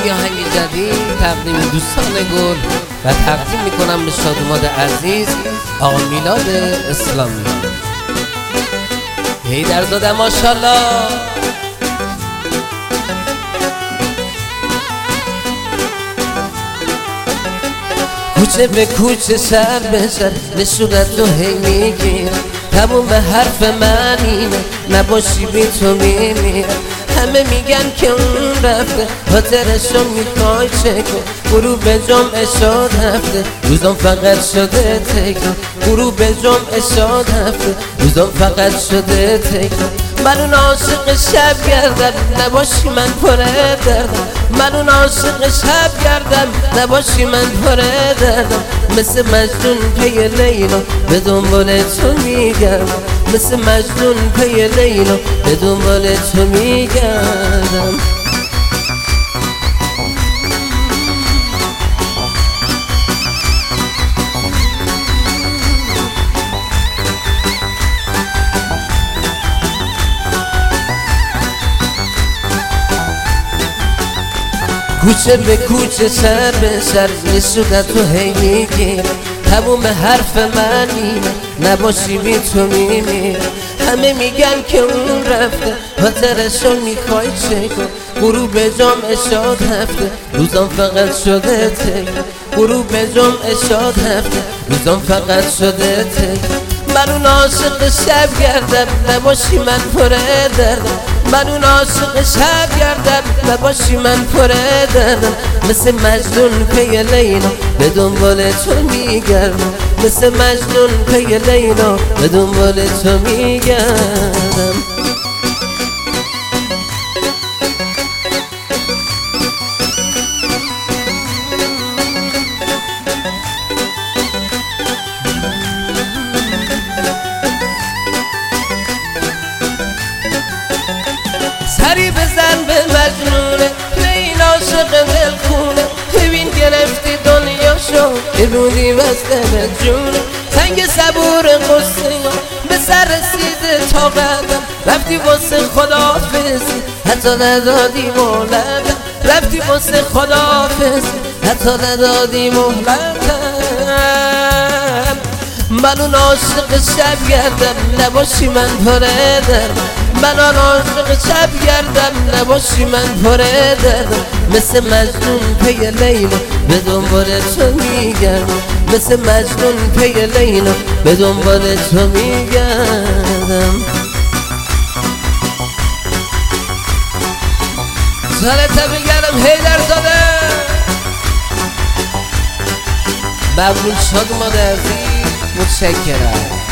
یه آهنگ جدید تقدیم دوستان گل و تقدیم میکنم به شادماد عزیز آقا میلاد اسلامی. حیدرزاده ماشاءالله. کوچه به کوچه سر به سر نشونت رو هی میگیرم، تموم به حرف من اینه نباشی بی تو میمیرم. همه میگن که اون رفته خاطرشو میخوای چکن، غروب جمعه شاد هفته روزم فقط شده تکرار، غروب جمعه شاد هفته روزم فقط شده تکرار. من اون عاشق شب گردم نباشی من پره دردم، من اون عاشق شب گردم نباشی من پره دردم. مثل مجنون پی لیلا به دنبال تو میگردم، مثل مجنون پی لیلا به دنبال تو میگردم. کوچه به کوچه سر به سر یه صورت رو هی میگیرم، تموم حرف من اینه نباشی بی تو میمیرم. همه میگن که اون رفته خاطرشو میخوای چکن، غروب جمعه شاد هفته روزم فقط شده تکرار، غروب جمعه شاد هفته روزم فقط شده تکرار. من اون عاشق شب گردم نباشی من پره دردم، من اون عاشق شب گردم نباشی من پره دردم. مثل مجنون پی لیلا به دنبال تو میگردم، مثل مجنون پی لیلا به دنبال تو میگردم. سری بزن به مجنونه به این عاشق ولخونه، ببین گرفتی دنیاشو ببودی بسته به جونه. سنگ صبور قصه به سر رسیده تا قدم، رفتی واسه خداحافظی حتی ندادی مهلتم، رفتی واسه خداحافظی حتی ندادی مهلتم. من اون عاشق شب گردم نباشی من پره دردم، من آن عاشق شب گردم نباشی من پره دردم. مثل مجنون پی لیلا به دنبال تو میگردم، مثل مجنون پی لیلا به دنبال تو میگردم. سرت بگردم حیدرزاده. ممنون شادماد عزیز، متشکرم.